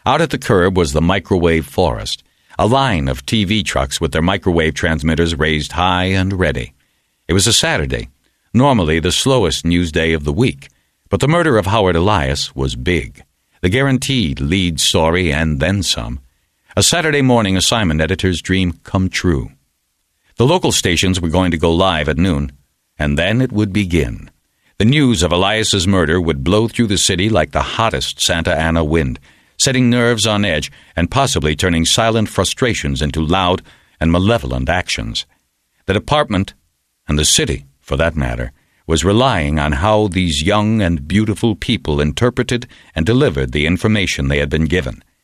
Out at the curb was the microwave forest, a line of TV trucks with their microwave transmitters raised high and ready. It was a Saturday, normally the slowest news day of the week, but the murder of Howard Elias was big, the guaranteed lead story and then some. A Saturday morning assignment editor's dream come true. The local stations were going to go live at noon, and then it would begin. The news of Elias's murder would blow through the city like the hottest Santa Ana wind, setting nerves on edge and possibly turning silent frustrations into loud and malevolent actions. The department, and the city, for that matter, was relying on how these young and beautiful people interpreted and delivered the information they had been given.